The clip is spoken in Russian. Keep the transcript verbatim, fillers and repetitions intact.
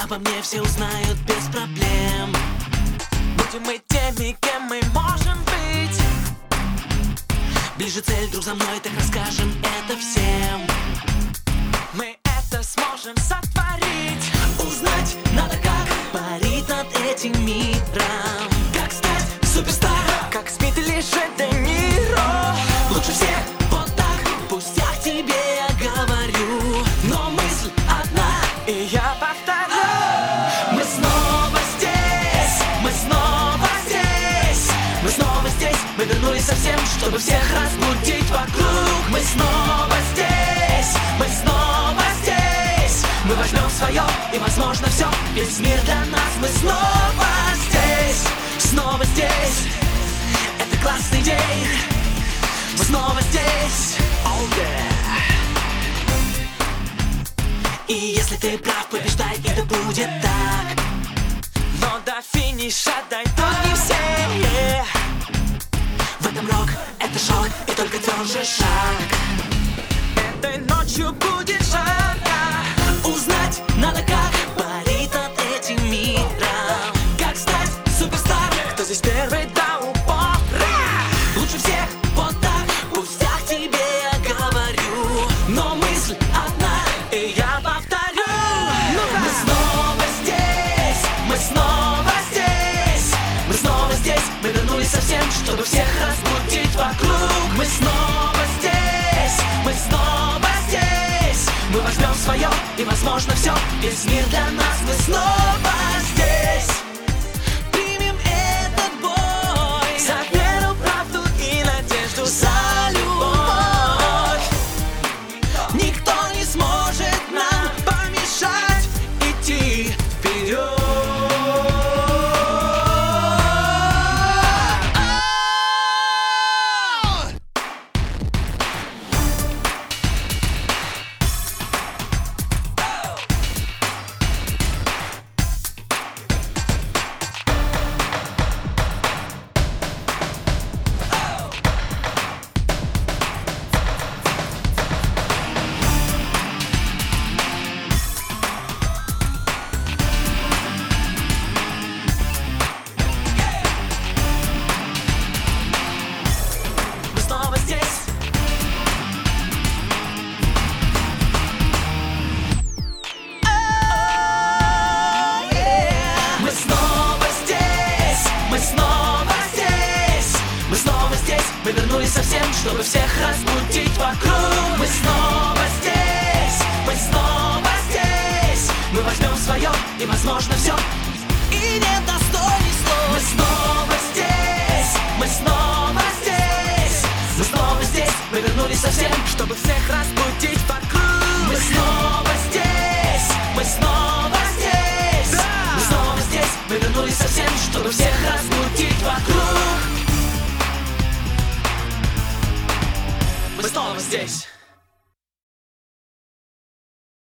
обо мне все узнают без проблем. Будем мы теми, кем мы можем быть. Ближе цель, друг, за мной, так расскажем это всем. Мы это сможем сотворить. Узнать надо, как парить над этим миром, как стать суперстаром, как Смит или же Де Ниро. лучше всех вот так. Пусть я тебе я говорю, но мысль одна, И я повторю. мы снова здесь, мы снова здесь, мы снова здесь, мы вернулись совсем, чтобы всех разбудить вокруг. Мы снова здесь, мы снова здесь, мы возьмем свое и возможно все, весь мир для нас. Мы снова здесь, снова здесь, это классный день. Мы снова здесь, oh yeah. И если ты прав, побеждай, это будет так. Но до финиша дойдут не все. В этом рок, это шок, и только тверже шаг. Этой ночью будет жарко. Узнать надо, как парить над этим миром, как стать суперстаром, Кто здесь первый до упора? лучше всех вот так. Пусть я к тебе я говорю, но мысль одна, И я повторю. мы снова здесь, мы снова здесь, мы снова здесь, мы вернулись совсем, чтобы всех разбудить вокруг. Мы снова здесь, мы снова здесь, мы возьмем свое и возможно все, весь мир для нас. Мы снова здесь, примем этот бой За веру, правду и надежду, за любовь. Никто не сможет нам помешать идти вперед. Мы снова здесь. Oh, yeah. Мы снова здесь, мы снова здесь, мы снова здесь, мы вернулись совсем, чтобы всех разбудить вокруг. Мы снова здесь, мы снова здесь, мы возьмем свое и возможно все, и не до